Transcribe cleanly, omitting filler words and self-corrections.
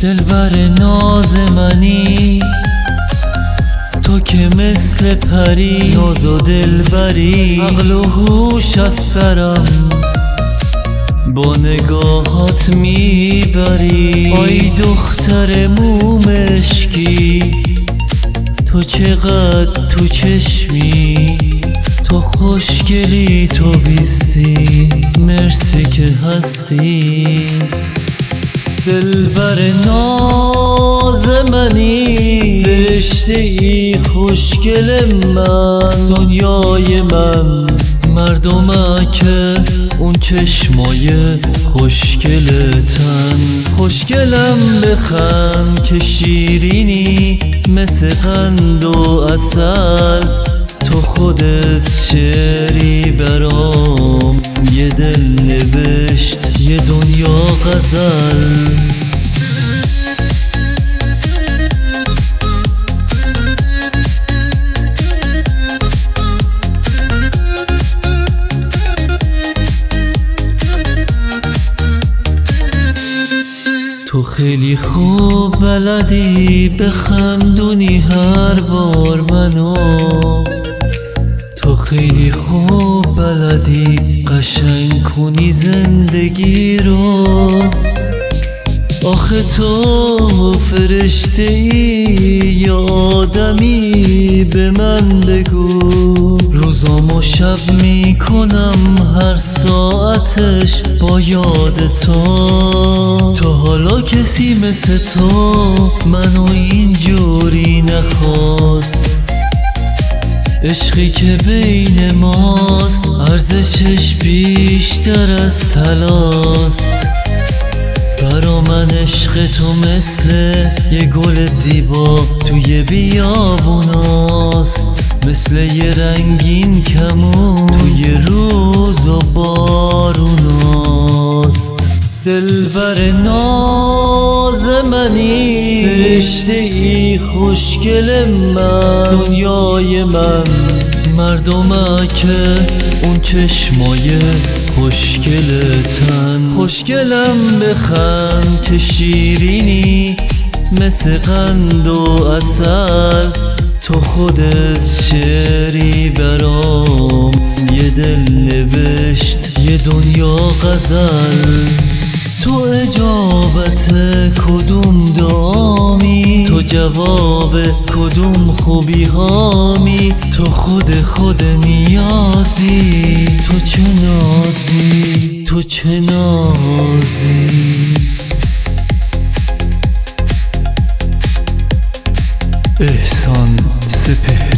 دلبر ناز منی تو که مثل پری، ناز و دلبری عقل و هوش از سرم با نگاهات میبری. آی دختر مومشکی تو چقدر تو چشمی، تو خوشگلی تو بیستی، مرسی که هستی. دلبر ناز منی، فرشته ای خوشگل من، دنیای من مردمکه اون چشمای خوشگلتن. خوشگلم بخند که شیرینی مثل قند و عسل، تو خودت شعری برام یه دل نوشت یه دنیا غزل. تو خیلی خوب بلدی بخندونی هر بار منو، تو خیلی خوب بلدی قشنگ کنی زندگی رو. آخه تو فرشته ای یا آدمی به من بگو، روزام و شب میکنم هر ساعتش با یاد تو. تو حالا کسی مثل تو منو اینجوری نخواست، عشقی که بین ماست ارزشش بیشتر از طلاست. برا من عشق تو مثل یه گل زیبا توی بیابوناست، مثل یه رنگین کمون توی روز و باروناست. دلبر ناز منی، فرشته ای خوشگل من، دنیای من مردمکه اون چشمای خوشگلتن. خوشگلم بخند که شیرینی مثل قند و عسل، تو خودت شعری برام یه دل نوشت یه دنیا غزل. تو اجابت کدوم دعامی، تو جواب کدوم خوبی هامی، تو خود نیازی، تو چه نازی، تو چه نازی. احسان سپهر.